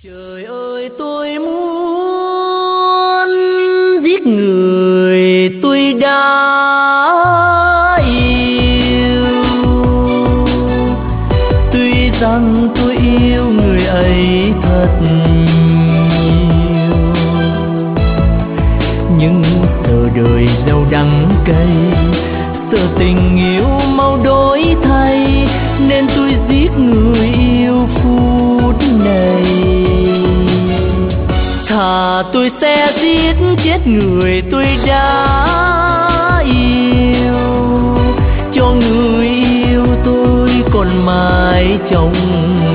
Trời ơi tôi muốn giết người tôi đã yêu, tuy rằng tôi yêu người ấy thật nhiều, nhưng sợ đời giàu đắng cay, sợ tình yêu mau đổi thay, nên tôi giết người yêu phút này. Thà tôi sẽ giết chết người tôi đã yêu, cho người yêu tôi còn mãi trong